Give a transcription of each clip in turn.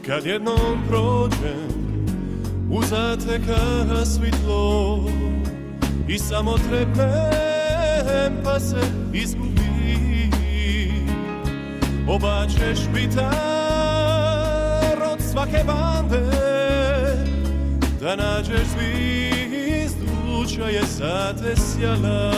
Kad jednom prođem uzateka svitlo i samo trepnem pa se izgubi, oba ćeš bitar od svake bande, da nađeš zvizdu čo je za te sjala.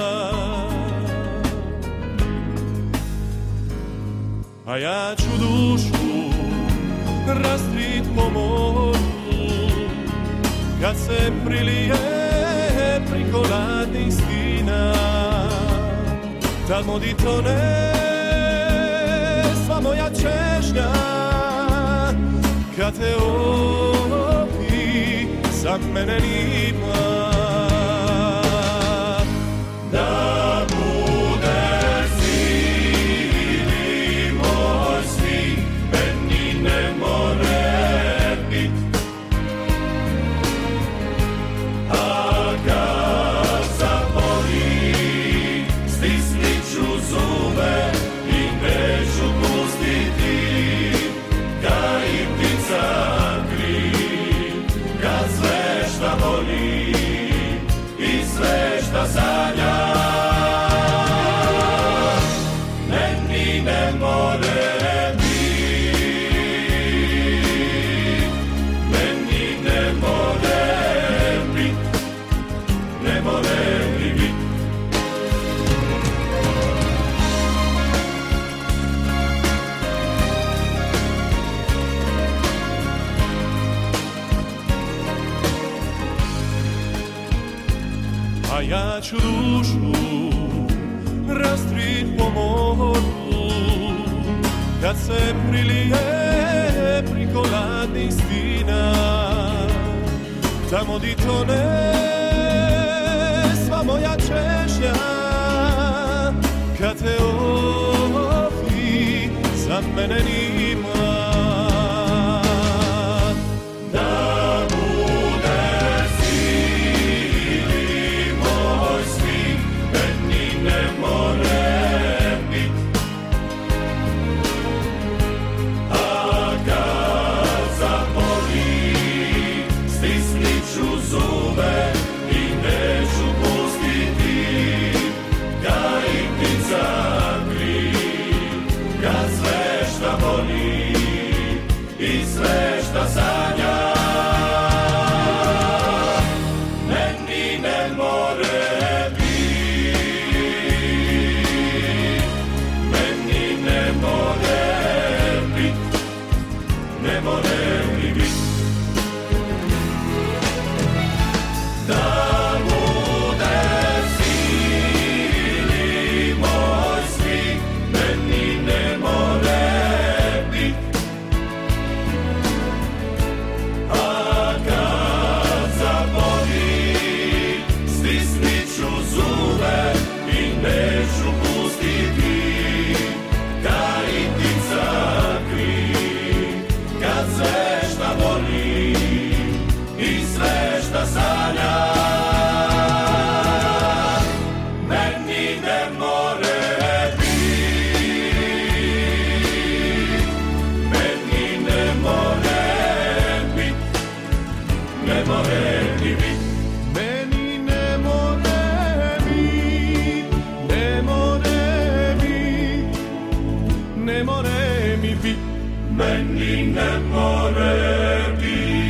A ja ću dušu rastrit po moru, kad se prilije priko ladnih stina, tamo di tone sva moja čežnja, kad te opi za mene nima. Da budeš ili moj sin, meni ne more bit. A kad zaboli, stisnit ću zube i neću pustiti, kad i ptica kril, kad sve šta boli i sve šta sanja, meni ne more bit, meni ne more bit, ne more mi bit. A ja ću dušu rastrit po moru, kad se prilije priko ladnih stina, tamo di tone sva moja čežnja, kad te ovi za mene nima. Da budeš ili moj sin, meni ne more bit. A kad zaboli, stisnit ću zube i neću pustiti, kad i ptica kril, kad sve šta boli i sve šta sanja, meni ne more bit, meni ne more bit, ne more mi bit. Da budeš ili moj sin, meni ne more bit. A kad zaboli, stisnit ću zube i neću pustiti, kad i ptica kril, kad sve šta boli i sve šta sanja, meni ne more bit, meni ne more bit, ne more ni bit. Meni ne more bit, ne more bit, ne more mi bit, meni ne more bit.